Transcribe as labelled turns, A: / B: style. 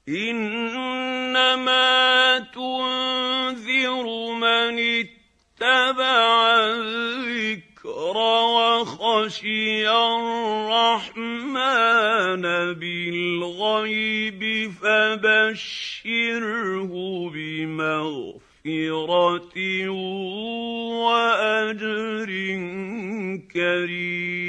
A: إنما تنذر من اتبع الذكر وخشي الرحمن بالغيب فبشره بمغفرة وأجر كريم.